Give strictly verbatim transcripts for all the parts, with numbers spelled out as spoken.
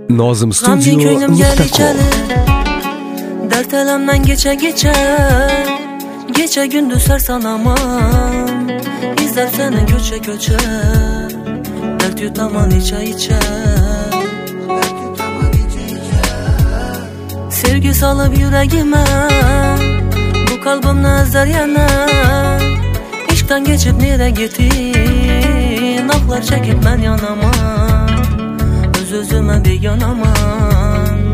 Nozim Studio nokta com. Dert elemden geçe geçe, gece gündüz her sanamam. İzler seni köçe köçe, dert yutamam içe içe. Sevgi salıp yüreğime, bu kalbimle ezder yana. İşkten geçip nereye gittin, aklar çekip ben yanamam. Öz özüme bir yanamam.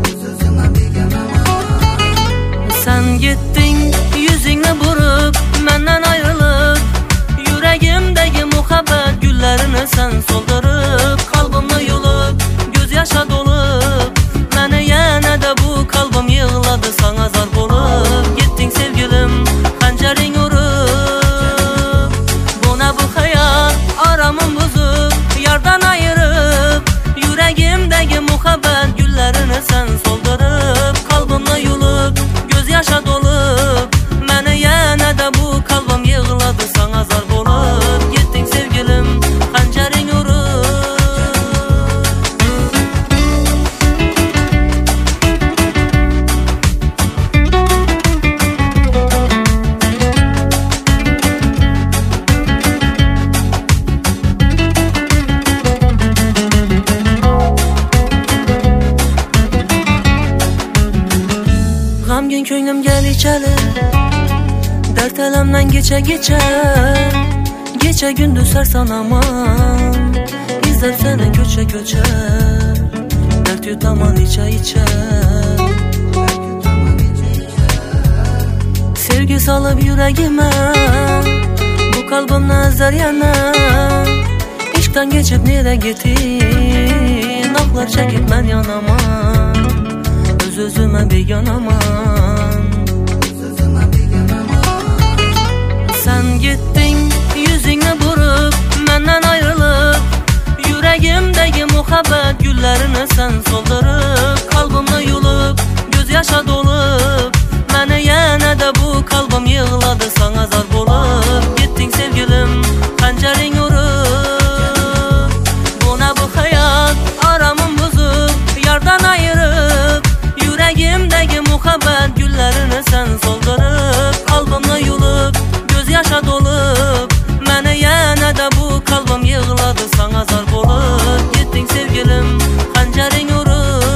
Sen gittin yüzünle vurup menden ayrılıp, yüreğimdeki muhabbet güllerini sen soldurup, kalbimle yolup gözyaşa dolup, mene yine de bu kalbim yığladı sana zar bolup. Gittin sevgilim hancerin vurup, buna bu hayat aramın bozup, yardan ayırıp, yüreğimdeki muhabbet güllerini sen soldurup, kalbimle yolup gözyaşa dolup, mene yine de bu kalbim yığladı sana zar bolup. Gittin sevgilim hancerin vurup. Gamgin köynüm gel içeli, dert elemden geçe geçe, gece gündüz her sanamam. İzler seni köçe köçe, dert yutamam içe içe. Sevgi salıp yüreğime, bu kalbimle ezder yana. İşkten geçip nereye gittin, aklar çekip ben yanamam. Öz özüme bir yanamam. Sen gittin yüzünle vurup menden ayrılıp, yüreğimdeki muhabbet güllerini sen soldurup, kalbimle yolup gözyaşa dolup, mene yine de bu kalbim yığladı sana zar bolup. Gittin sevgilim hancerin vurup, buna bu hayat aramın bozup, yardan ayırıp, yüreğimdeki muhabbet güllerini sen soldurup, kalbimle yolup gözyaşa dolup, mene yine de bu kalbim yığladı sana zar bolup. Gittin sevgilim hancerin vurup.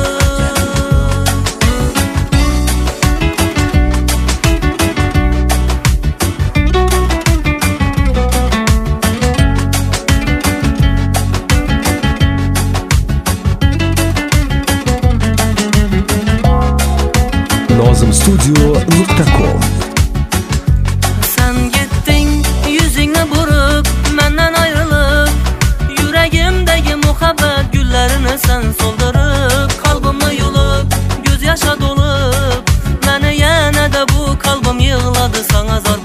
Nozim Studio nokta com. Sen gittin yüzünle vurup menden ayrılıp, yüreğimdeki muhabbet güllerini sen soldurup, kalbimle yolup gözyaşa dolup, mene yine de bu kalbim yığladı sana zar